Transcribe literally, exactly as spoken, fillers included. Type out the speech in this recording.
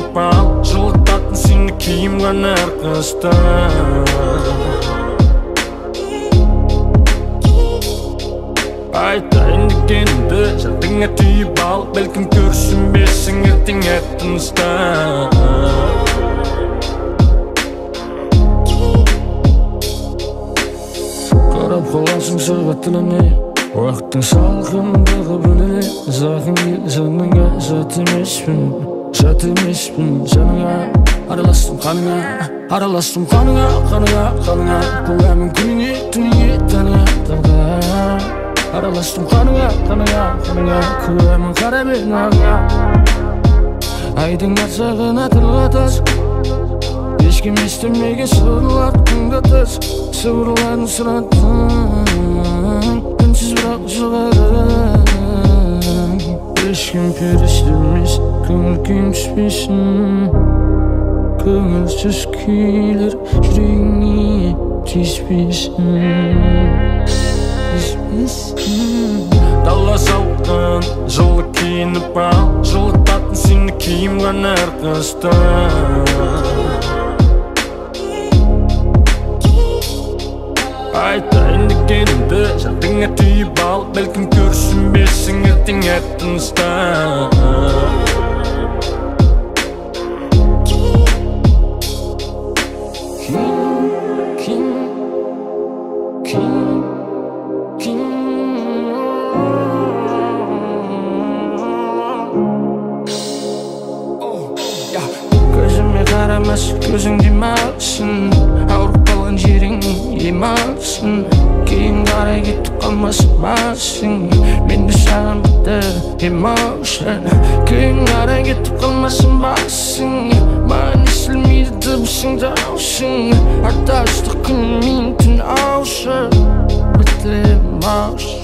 киініп ал, жылытатын сені киім ғана әрқыстан. Айтайын дегенімді жадыңа түйіп ал, бәлкім көрсінбесің ертең әттіңістан. Қарап қаласың сағат тіліне, уақыттың салқындығы біліне. Зақым ел жаныңа жат емеспін, жат емеспін жаныңа. Араластым қаныңа, араластым қаныңа, қаныңа, қаныңа. Көңілім күніңе, түніңе, таңыңа, таңға. Араластым қаныңа, қаныңа, қаныңа. Көңілім қара бен аңа. Айдың арсағына тілға тас, ешкім естімеге сырлар күнгі тас. Сыбырларын сұраттың, үнсіз бірақ жоғарың. Ешкім періште емес, көңіл күйім түспесін. Көңілсіз күйлер жүрегіңе тиіспесін. Дала салқын, жылы киініп ал, жылытатын сені киім ғана әрқыстан. Айтайын дегенімді жадыңа түйіп ал, бәлкім көрсінбесің ертең әттіңістан. Көзіме қарамас, көзің демалсын, ауырып қалған жерің ем алсын. Кейін қарай кетіп қалмасын басың, мен де саған бітті emotion. Кейін қарай кетіп қалмасын басың, маған естілмейді дыбысың даусың. Артта ыстық күн мен түн аушы, бітті emotion.